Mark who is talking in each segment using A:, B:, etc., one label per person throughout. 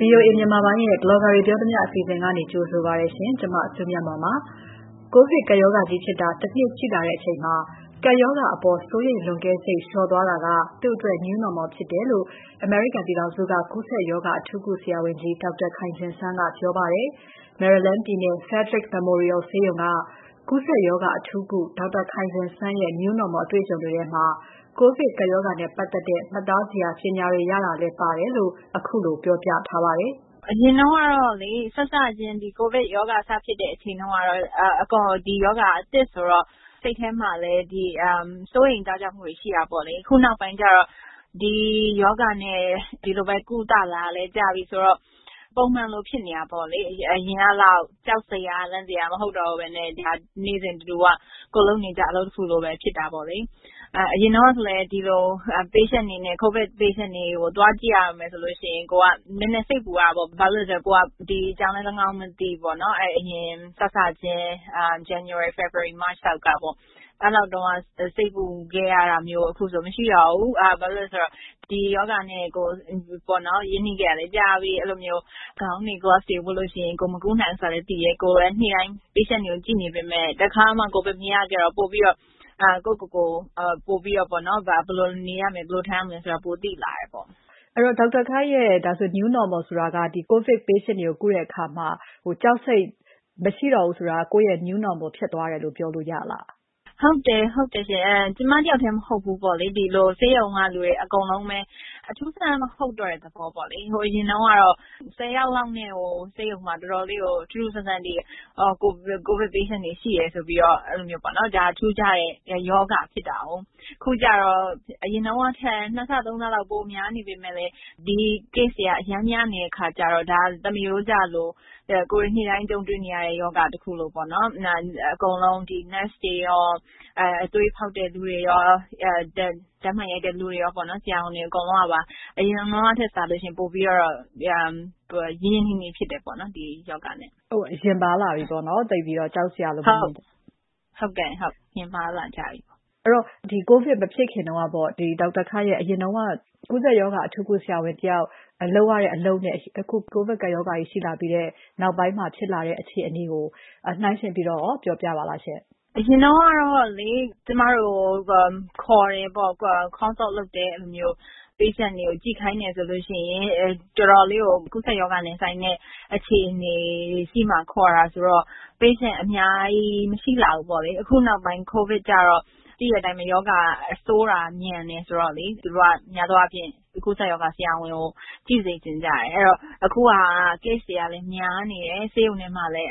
A: VOA မြန်မာပိုင်းရဲ့ Blogger တွေပြောသမျှအစီအစဉ်ကနေကြိုဆိုပါရစေရှင်။ကျွန်မစုမြတ်မောင်ပါ။ ကိုဗစ်ကပ်ရောဂါကြီးဖြစ်တာတစ်နှစ်ရှိလာတဲ့အချိန်မှာကပ်ရောဂါအပေါ်စိုးရိမ်လွန်ကဲစိတ်လျော့သွားတာကသူ့အတွက် New Normal ဖြစ်တယ်လို့အမေရိကန်ပြည်ထောင်စုကကူးစက်ရောဂါအထူးကုဆရာဝန်ကြီး Dr. ခိုင်ဇင်ဆန်းကပြောပါတယ်။ Maryland ပြည်နယ် Frederick Memorial ဆေးရုံကကူးစက်ရောဂါအထူးကု Dr. ခိုင်ဇင်ဆန်းရဲ့ New Normal အတွေ့အကြုံတွေထဲမှာကိုဗစ်ကပ်ရောဂါနဲ့ပတ်သက်တဲ့မှတ်သားစရာပညာတွေရတာလည်းပါတယ်လို့ခုလိုပြောပြထားပါတယ်
B: ။အရင်တုန်းကတော့လေစချင်းဒီကိုဗစ်ရောဂါစဖြစ်တဲ့အချိန်တုန်းကတော့အကောင်ဒီရောဂါအသစ်ဆိုတော့စိတ်ထဲမှာလည်းဒီစိုးရိမ်ကြောက်မှုတွေရှိတာပေါ့လေခုနောက်ပိုင်းကျတော့ဒီယောဂနဲ့ဒီလိုပဲကုသလာလဲကြာပြီဆိုတော့ပုံမှန်လိုဖြစ်နေတာပေါ့လေအရင်ကလောက်ကြောက်စရာလန့်စရာမဟုတ်တော့ဘဲနဲ့ဒါနေ့စဉ်တူကကိုလုံးနေကြအလုပ်တစ်ခုလိုပဲဖြစ်တာပေါ့လေအရင်တော့ဆိုလည်းဒီလို patient နေနဲ့ COVID patient တွေကိုတွားကြည့်ရမယ်ဆိုလို့ရှိရင်ကိုကနည်းနည်းစိတ်ပူတာပေါ့ဘာလို့လဲဆိုတော့ကိုကဒီအကြောင်းလည်းကောင်းမသိပေါ့နော်အရင်ချင်း January February March လောက်ကပေါ့အဲ့လောက်တော့စိတ်ပူခဲ့ရတာမျိုးအခုဆိုမရှိတော့ဘူးဘာလို့လဲဆိုတော့ဒီယောဂနဲ့ကိုပေါ့နော်ရင်းနှီးကြတယ်ကြာပြီအဲ့လိုမျိုးခေါင်းတွေ gloves တွေဝတ်လို့ရှိရင်ကိုမကူးနိုင်ဆိုလည်းတည်ရဲကိုလည်းနေ့တိုင်း patient တွေကိုကြည့်နေပေမဲ့တခါမှကိုပဲမရကြတော့ပို့ပြီးတော့ကိုပို့ပြီးတော့ပေါ့နော်ဘယ်လိုနေရမယ်ဘယ်လိုထိုင်ရမလဲဆိုတာပိုသိလာတယ်ပေါ့
A: အဲ့တော့ Dr. ခိုင်ရဲ့ဒါဆို New Normal ဆိုတာကဒီ COVID patient တွေကိုကုတဲ့အခါမှာကြောက်စိတ်မရှိတော့ဘူးဆိုတာကိုယ့်ရဲ့ New Normal ဖြစ်သွားတယ်လို့ပြောလို့ရလား
B: ဟုတ်တယ်ရှင်ကျမတယောက်တည်းမဟုတ်ဘူးပေါ့လေဒီလိုဆေးရုံကလူတွေအကုန်လုံးပဲအထူးဆန်းမဟုတ်တော့တဲ့သဘောပေါ့လေဟိုအရင်တော့ကတော့10ယောက်လောက်နဲ့ဟိုဆေးရုံမှာတော်တော်လေးကိုထူးထူးဆန်းဆန်းဒီကိုဗစ် patient တွေရှိရဲဆိုပြီးတော့အဲ့လိုမျိုးပေါ့နော်ဒါထူးခြားတဲ့ယောဂဖြစ်တာ哦ခုကျတော့အရင်တော့ထက်2ဆ3ဆလောက်ပိုများနေပေမဲ့လေဒီ case တွေကအများများနေတဲ့ခါကျတော့ဒါသမီးတို့ကြလို့ကိုယ်နေ့တိုင်းကြုံတွေ့နေရတဲ့ယောဂတစ်ခုလို့ပေါ့နော်အကုန်လုံးဒီ nurse တွေရောအသွေးဖောက်တဲ့လူတွေရောဓာတ်မှန်ရိုက်တဲ့လူတွေရောပေါ့နော်ဆရာဝန်တွေအကုန်လုံးကပါအရင်တော့ထက်စားလို့ရှင်ပို့ပြီးတော့ရင်းနှီးဖြစ်တယ်ပေါ့နော်ဒီယောဂနဲ့
A: ဟုတ်ရင်ပါလာပြီပေါ့နော်တိတ်ပြီးတော့ကြောက်စရာလို့မဟုတ်
B: ဟုတ်ကဲ့ဟုတ်ရင်ပါလာကြပြီ
A: အဲ့တော့ဒီ COVID မဖြစ်ခင်တော့ပေါ့ဒီ Dr. ခိုင်ရဲ့အရင်တော့ကုသယောဂအထူးကုဆရာဝန်တယောက်လုပ်ရတဲ့အလုပ်နဲ့အခု COVID ကယောဂကြီးရှိလာပြီးတဲ့နောက်ပိုင်းမှာဖြစ်လာတဲ့အခြေအနေကိုနှိုင်းယှဉ်ပြီးတော့ပြောပြပါလားရှင့်
B: အရင်တော့ကတော့လေကျမတို့ခေါ်တယ်ပေါ့ consult လုပ်တယ်အဲ့လိုမျိုး patient တွေကိုကြည့်ခိုင်းတယ်ဆိုလို့ရှိရင်တော်တော်လေးကိုကုသယောဂနဲ့ဆိုင်တဲ့အခြေအနေရှိမှခေါ်တာဆိုတော့ patient အများကြီးမရှိလာဘူးပေါ့လေအခုနောက်ပိုင်း COVID ကြတော့ဒီတဲ့အတိုင်းပဲယောဂအဆိုးတာမြန်နေဆိုတော့လေသူတို့ကများသောအားဖြင့်ကုသယောဂဆရာဝန်ကိုကြည့်စေချင်ကြတယ်အဲ့တော့အခုက case တွေကလည်းများနေတယ်ဆေးရုံထဲမှာလည်း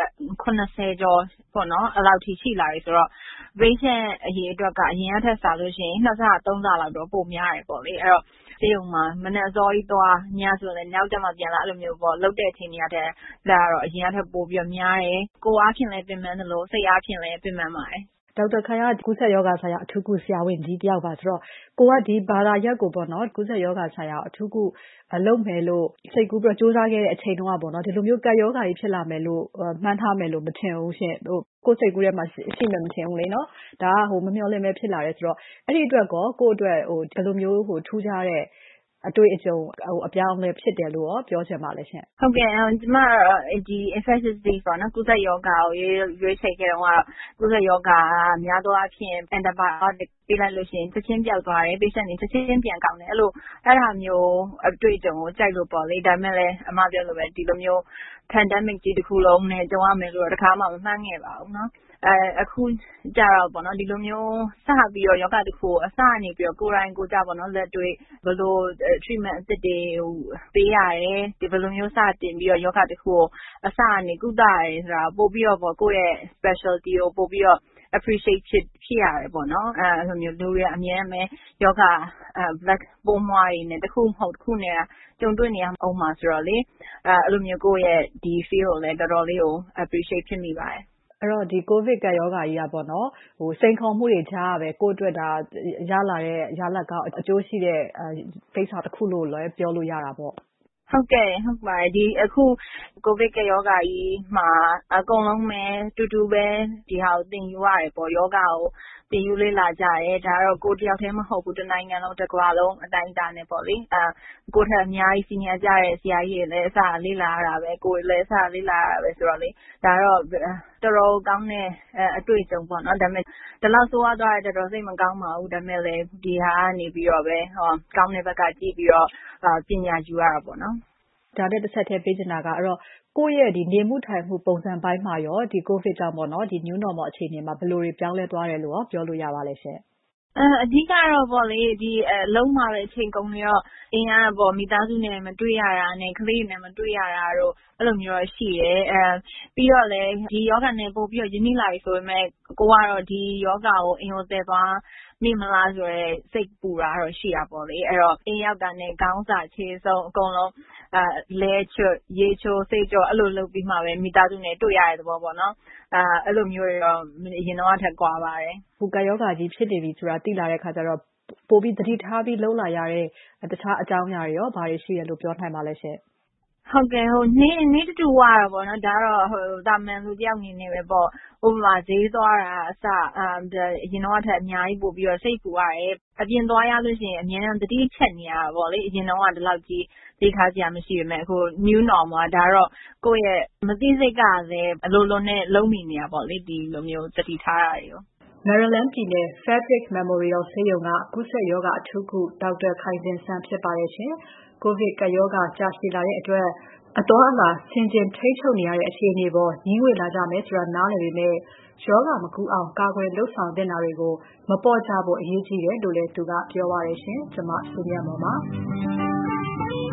B: 80ကျော်ပေါ့နော်အဲ့လောက်ထိရှိလာပြီဆိုတော့ patient အရေအတွက်ကအရင်ကထက်စားလို့ရှိရင်2ဆ3ဆလောက်တော့ပိုများတယ်ပေါ့လေအဲ့တော့ဆေးရုံမှာမနေ့အစောကြီးသွားညဆိုလည်းနောက်ကျမှပြန်လာအဲ့လိုမျိုးပေါ့လုတ်တဲ့အချိန်တွေကတည်းကလာတော့အရင်ကထက်ပိုပြီးများတယ်ကိုယ်အားဖြင့်လည်းပြင်ပန်းတယ်လို့စိတ်အားဖြင့်လည်းပြင်ပန်းပါတယ်
A: ဒေါက်တာခိုင်ကကုသယောဂဆိုင်ရာအထူးကုဆရာဝန်ကြီးတယောက်ပါဆိုတော့ကိုကဒီဘာသာရပ်ကိုပေါ့နော်ကုသယောဂဆိုင်ရာအထူးကုလုပ်မယ်လို့စိတ်ကူးပြီးစူးစမ်းခဲ့တဲ့အချိန်တုန်းကပေါ့နော်ဒီလိုမျိုးကပ်ယောဂကြီးဖြစ်လာမယ်လို့မှန်းထားမယ်လို့မထင်ဘူးရှင်ကိုယ်စိတ်ကူးထဲမှာရှိမှမထင်ဘူးလေနော်ဒါကမမျှော်လင့်ပဲဖြစ်လာတယ်ဆိုတော့အဲ့ဒီအတွက်ကိုယ့်အတွက်ဘယ်လိုမျိုးထူးခြားတဲ့အတွေ့အကြုံအပြောင်းအလဲဖြစ်တယ်လို့ပြောချင်ပါလဲရှင်
B: ဟုတ်ကဲ့ကျမဒီ infectious disease ပေါ့နော်ကုသယောဂကိုရွေးချယ်ခဲ့တော့ကုသယောဂများသောအားဖြင့် antibiotic ပေးလိုက်လို့ရှိရင်ချက်ချင်းပြောက်သွားတယ် patient တွေချက်ချင်းပြန်ကောင်းတယ်အဲ့ဒါမျိုးအတွေ့အကြုံကိုကြိုက်လို့ပေါ့လေဒါပေမဲ့လည်းအမပြောလို့ပဲဒီလိုမျိုး pandemic ကြီးတစ်ခုလုံးနဲ့ကြုံရမယ်လို့တော့တခါမှမမှန်းခဲ့ပါဘူးเนาะအခုကြတော့ပေါ့နော်ဒီလိုမျိုးစပြီးတော့ယောဂတစ်ခုအစနေပြီးတော့ကိုယ်တိုင်ကိုကြပေါ့နော်လက်တွေ့ဘယ်လို treatment အသစ်တွေပေးရတယ်ဒီဘယ်လိုမျိုးစတင်ပြီးတော့ယောဂတစ်ခုကိုအစကနေကုသရတယ်ဆိုတာပို့ပြီးတော့ပေါ့ကိုယ့်ရဲ့ specialty ကိုပို့ပြီးတော့ appreciate ဖြစ်ရတယ်ပေါ့နော်အဲ့လိုမျိုးလူတွေအများနဲ့ယောဂblack ပိုးမွှားတွေနဲ့တစ်ခုမဟုတ်တစ်ခုနဲ့ကြုံတွေ့နေရအောင်မှာဆိုတော့လေအဲ့လိုမျိုးကိုယ့်ရဲ့ဒီ field ကိုလည်းတော်တော်လေးကို appreciate ဖြစ်မိပါတယ်
A: အဲ့တော့ဒီကိုဗစ်ကပ်ရောဂါကြီးอ่ะပေါ့နော်စိန်ခေါ်မှုတွေကြားပဲကိုယ့်အတွက်ဒါရလာတဲ့ရလဒ်ကောင်းအကျိုးရှိတဲ့ကိစ္စတစ်ခုလို့လည်းပြောလို့ရတာပေါ့
B: ဟုတ်ကဲ့ဟုတ်ပါတယ်အခုကိုဗစ်ကရောဂါကြီးမှာအကုန်လုံးပဲတူတူပဲဒီဟာကိုသင်ယူရတယ်ပေါ့ယောဂါကိုသင်ယူလေ့လာကြတယ်ဒါကတော့ကိုတယောက်တည်းမဟုတ်ဘူးတစ်နိုင်ငံလုံးတစ်ကမ္ဘာလုံးအတိုင်းအတာနဲ့ပေါ့လေကိုထက်အများကြီးစီနီယာကြတဲ့ဆရာကြီးတွေလည်းအစလေ့လာရတာပဲကိုယ်လည်းအစလေ့လာရတာပဲဆိုတော့လေဒါတော့တော်တော်ကောင်းတဲ့အတွေ့အကြုံပေါ့နော်ဒါပေမဲ့ဒီလောက်ဆိုးသွားတယ်တော်တော်စိတ်မကောင်းပါဘူးဒါပေမဲ့လည်းဒီဟာကနေပြီးတော့ပဲကောင်းတဲ့ဘက်ကကြည့်ပြီးတော့ပညာယူရတာပေါ့နော်
A: ဒါနဲ့တစ်ဆက်တည်းပေးချင်တာကအဲ့တော့ကိုယ့်ရဲ့ဒီနေမှုထိုင်မှုပုံစံပိုင်းမှာရောဒီ COVID ကြောင့်ပေါ့နော်ဒီ new normal အခြေအနေမှာဘယ်လိုတွေပြောင်းလဲသွားတယ်လို့ပြောလို့ရပါလဲရှင်
B: အဓိကတော့ပေါ့လေဒီလုံးမှာပဲအချိန်ကုန်နေတော့အင်းအားပေါ့မိသားစုနဲ့မတွေ့ရတာနဲ့ကလေးနဲ့မတွေ့ရတာတော့အဲ့လိုမျိုးရှိတယ်ပြီးတော့လည်းဒီယောဂနဲ့ပို့ပြီးတော့ယဉ်နီးလာပြီဆိုပေမဲ့ကိုကတော့ဒီယောဂကိုအင်ကိုသက်သွားမိမလားဆိုရဲစိတ်ပူတာတော့ရှိတာပေါ့လေအဲ့တော့အင်းရောက်တာနဲ့ခေါင်းစာခြေဆုံးအကုန်လုံးလဲချွတ်ရေချိုးစိတ်ကြောအဲ့လိုလုပ်ပြီးမှပဲမိသားစုနဲ့တွေ့ရတဲ့သဘောပေါ့နော်အဲ့လိုမျိုးတွေတော့အရင်တော့ထက်ကွာပါတယ်
A: ဟိုကယောဂကြီးဖြစ်နေပြီဆိုတာသိလာတဲ့ခါကျတော့ပိုပြီးသတိထားပြီးလှုပ်လာရတဲ့တခြားအကြောင်းအရာတွေရောဘာတွေရှိရလို့ပြောနိုင်ပါလဲရှင်
B: ဟုတ်ကဲ့နေ့တူဝါတော့ပေါ့နော်ဒါတော့တာမန်လူတယောက်အနေနဲ့ပဲပေါ့ဥပမာဈေးသွားတာအစအရင်တော့ထက်အများကြီးပို့ပြီးတော့စိတ်ပူရတယ်အပြင်သွားရလို့ရှိရင်အများအားသတိချက်နေရတာပေါ့လေအရင်တော့ကဒီလောက်ကြီးသိထားစရာမရှိပေမဲ့အခု new normal ဒါတော့ကိုယ့်ရဲ့မသိစိတ်ကလည်းအလိုလိုနဲ့လုံးမိနေတာပေါ့လေဒီလိုမျိုးသတိထားတာတွေကို
A: Maryland ပြည်နယ် Frederick Memorial ဆေးရုံကကူးစက်ရောဂါအထူးကုဒေါက်တာခိုင်ဇင်စံဖြစ်ပါတယ်ရှင်။ ကိုဗစ်ကပ်ရောဂါကြာရှည်လာတဲ့အတွက်အသွားအလာဆင်ခြင်ထိန်းချုပ်နေရတဲ့အခြေအနေပေါ်ညီးငွေလာကြမယ်ဆိုတာနားလည်ပေမဲ့ရောဂါမကူးအောင်ကာကွယ်လုပ်ဆောင်သင့်တာတွေကိုမပေါ့ကြဖို့အရေးကြီးတယ်လို့လည်းသူကပြောပါတယ်ရှင်။ကျွန်မစုမြတ်မော်ပါ